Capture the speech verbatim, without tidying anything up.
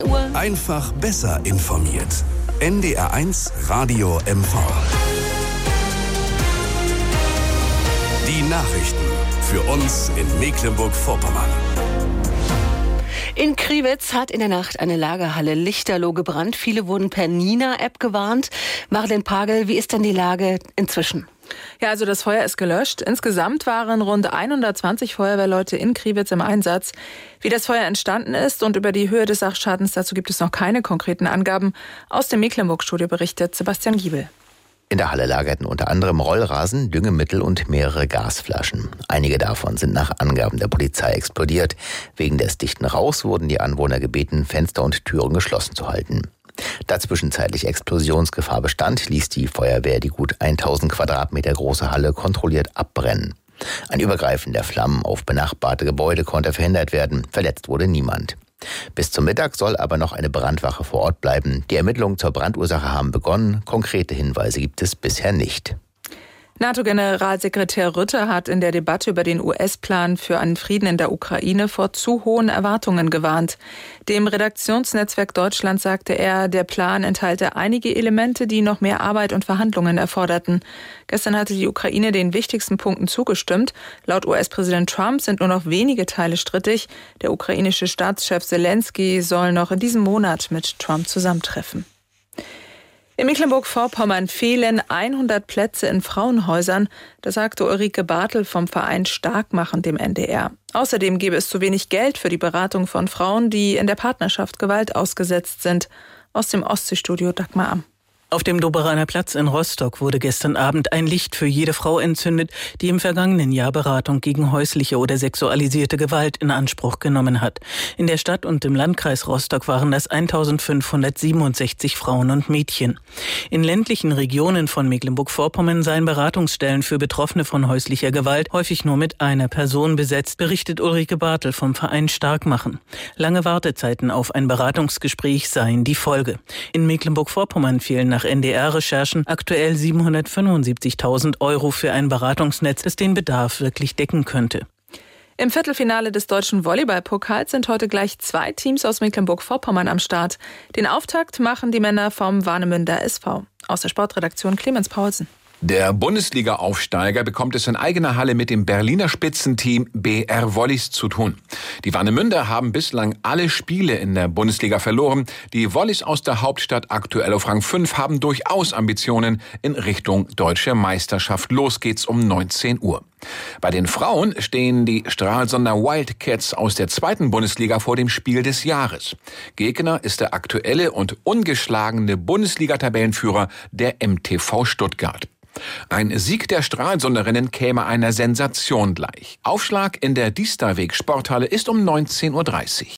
Einfach besser informiert. N D R eins Radio M V. Die Nachrichten für uns in Mecklenburg-Vorpommern. In Kriwitz hat in der Nacht eine Lagerhalle lichterloh gebrannt. Viele wurden per Nina-App gewarnt. Marlen Pagel, wie ist denn die Lage inzwischen? Ja, also das Feuer ist gelöscht. Insgesamt waren rund hundertzwanzig Feuerwehrleute in Kriwitz im Einsatz. Wie das Feuer entstanden ist und über die Höhe des Sachschadens, dazu gibt es noch keine konkreten Angaben. Aus dem Mecklenburg-Studio berichtet Sebastian Giebel. In der Halle lagerten unter anderem Rollrasen, Düngemittel und mehrere Gasflaschen. Einige davon sind nach Angaben der Polizei explodiert. Wegen des dichten Rauchs wurden die Anwohner gebeten, Fenster und Türen geschlossen zu halten. Da zwischenzeitlich Explosionsgefahr bestand, ließ die Feuerwehr die gut tausend Quadratmeter große Halle kontrolliert abbrennen. Ein Übergreifen der Flammen auf benachbarte Gebäude konnte verhindert werden. Verletzt wurde niemand. Bis zum Mittag soll aber noch eine Brandwache vor Ort bleiben. Die Ermittlungen zur Brandursache haben begonnen. Konkrete Hinweise gibt es bisher nicht. NATO-Generalsekretär Rutte hat in der Debatte über den U S-Plan für einen Frieden in der Ukraine vor zu hohen Erwartungen gewarnt. Dem Redaktionsnetzwerk Deutschland sagte er, der Plan enthalte einige Elemente, die noch mehr Arbeit und Verhandlungen erforderten. Gestern hatte die Ukraine den wichtigsten Punkten zugestimmt. Laut U S-Präsident Trump sind nur noch wenige Teile strittig. Der ukrainische Staatschef Zelensky soll noch in diesem Monat mit Trump zusammentreffen. In Mecklenburg-Vorpommern fehlen hundert Plätze in Frauenhäusern. Das sagte Ulrike Bartel vom Verein Starkmachen dem N D R. Außerdem gebe es zu wenig Geld für die Beratung von Frauen, die in der Partnerschaft Gewalt ausgesetzt sind. Aus dem Ostseestudio Dagmar Am. Auf dem Doberaner Platz in Rostock wurde gestern Abend ein Licht für jede Frau entzündet, die im vergangenen Jahr Beratung gegen häusliche oder sexualisierte Gewalt in Anspruch genommen hat. In der Stadt und im Landkreis Rostock waren das eintausendfünfhundertsiebenundsechzig Frauen und Mädchen. In ländlichen Regionen von Mecklenburg-Vorpommern seien Beratungsstellen für Betroffene von häuslicher Gewalt häufig nur mit einer Person besetzt, berichtet Ulrike Bartel vom Verein Starkmachen. Lange Wartezeiten auf ein Beratungsgespräch seien die Folge. In Mecklenburg-Vorpommern fehlen nach N D R-Recherchen aktuell siebenhundertfünfundsiebzigtausend Euro für ein Beratungsnetz, das den Bedarf wirklich decken könnte. Im Viertelfinale des deutschen Volleyballpokals sind heute gleich zwei Teams aus Mecklenburg-Vorpommern am Start. Den Auftakt machen die Männer vom Warnemünder S V. Aus der Sportredaktion Clemens Paulsen. Der Bundesliga-Aufsteiger bekommt es in eigener Halle mit dem Berliner Spitzenteam B R Wollis zu tun. Die Warnemünder haben bislang alle Spiele in der Bundesliga verloren. Die Wollis aus der Hauptstadt, aktuell auf Rang fünf, haben durchaus Ambitionen in Richtung Deutsche Meisterschaft. Los geht's um neunzehn Uhr. Bei den Frauen stehen die Stralsunder Wildcats aus der zweiten Bundesliga vor dem Spiel des Jahres. Gegner ist der aktuelle und ungeschlagene Bundesliga-Tabellenführer, der M T V Stuttgart. Ein Sieg der Stralsunderinnen käme einer Sensation gleich. Aufschlag in der Diesterweg Sporthalle ist um neunzehn Uhr dreißig.